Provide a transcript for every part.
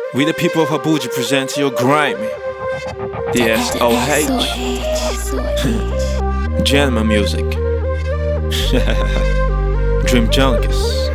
We the people of Abuja present your grime. The SOH. Gentleman music. Dream Junkies.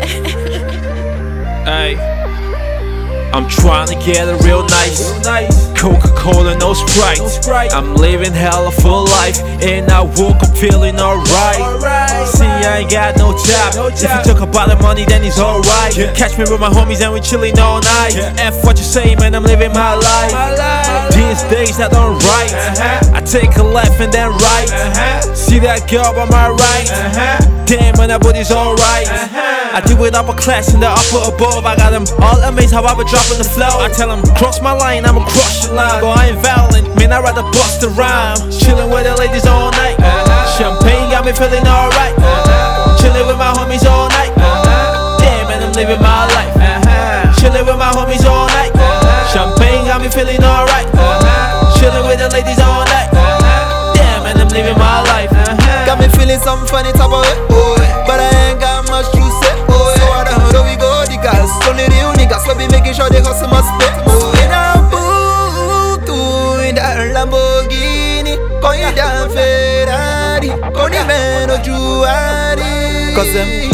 Hey, I'm trying to get it real nice. Coca-Cola, no Sprite. I'm living hella full life, and I woke up feeling alright. See, I ain't got no job. If you talk about the money, then it's alright. Catch me with my homies and we chillin' all night. F what you say, man, I'm living my life. These days I don't write. I take a left and then right. See that girl on my right? Damn, man, that body's alright. I do it upper class and the upper above. I got them all amazed how I be dropping the flow. I tell them, cross my line, I'ma crush the line. But I ain't violent, man, I'd rather bust a rhyme. Chillin' with the ladies all night. Champagne got me feeling alright. Chillin' with my homies all night. Damn, man, I'm living my life. Chillin' with my homies all night. Champagne got me feeling alright. Chillin' with the ladies all night. Damn, man, I'm living my life. Got me feeling some funny type of way, but I ain't got much to say. So I don't know we go the guys, only real niggas will be making sure they hustle must pay. In a boot, in that Lamborghini, going down Ferrari, going man or Juari. Cause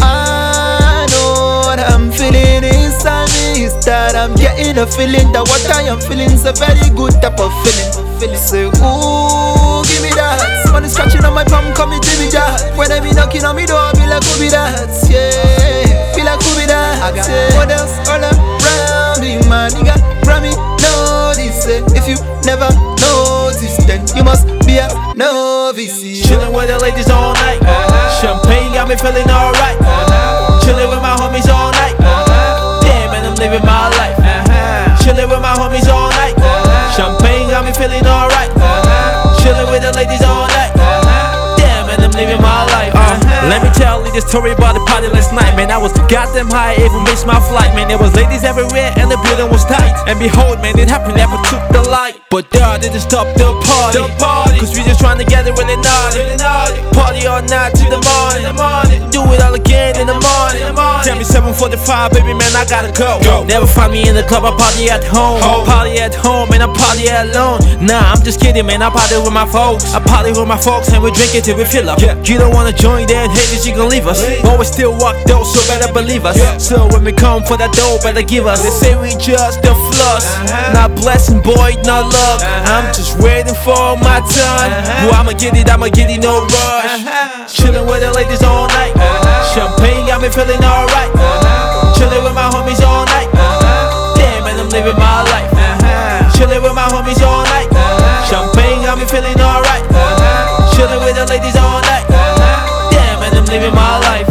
I know what I'm feeling inside me is that I'm getting a feeling that what I am feeling is a very good type of feeling. Say, ooh, give me that. Someone is scratching on my palm, call me Jimmy Jack. When they be knocking on me door, I be like, who be that? Yeah, feel like who be that? What else all around me, my nigga? Grammy, know this. If you never notice, then you must be a novice. Chillin' with the ladies all night. Champagne got me feeling alright. Chillin' with my homies all night. Damn, man, I'm living my life. Chillin' with my homies all night. Champagne got me feeling alright. Chillin' with the ladies all night. Damn, man, I'm living my life. Let me tell you the story about the party last night. Man, I was goddamn high, even missed my flight. Man, there was ladies everywhere and the building was tight. And behold, man, it happened, never took the light. But that didn't stop the party. Cause we just trying to get it really naughty. Party all night till the morning. Do it all again in the morning. Tell me 7:45, baby, man, I gotta go. Never find me in the club, I party at home. Party at home, and I party alone. Nah, I'm just kidding, man, I party with my folks. I party with my folks and we drink it till we fill up. You don't wanna join, then haters, you gon' leave us. But we still walk though, so better believe us. So when we come for that dough, better give us. They say we just the floss. Not blessing, boy, not love. I'm just waiting for my time. Well, I'ma get it, no rush. Chillin' with the ladies all night. Champagne got me feeling alright. Chillin' with my homies all night. Damn, man, I'm living my life. Chillin' with my homies all night. Champagne got me feeling alright. Chillin' with the ladies all night. Damn, man, I'm living my life.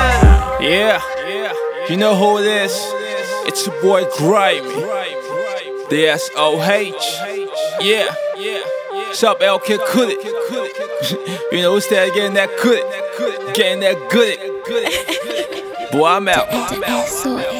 Yeah, you know who it is. It's your boy Grimy. The SOH. Yeah. What's up, LK Kudit? You know what's that? Getting that good. Getting that good. Boy, I'm out.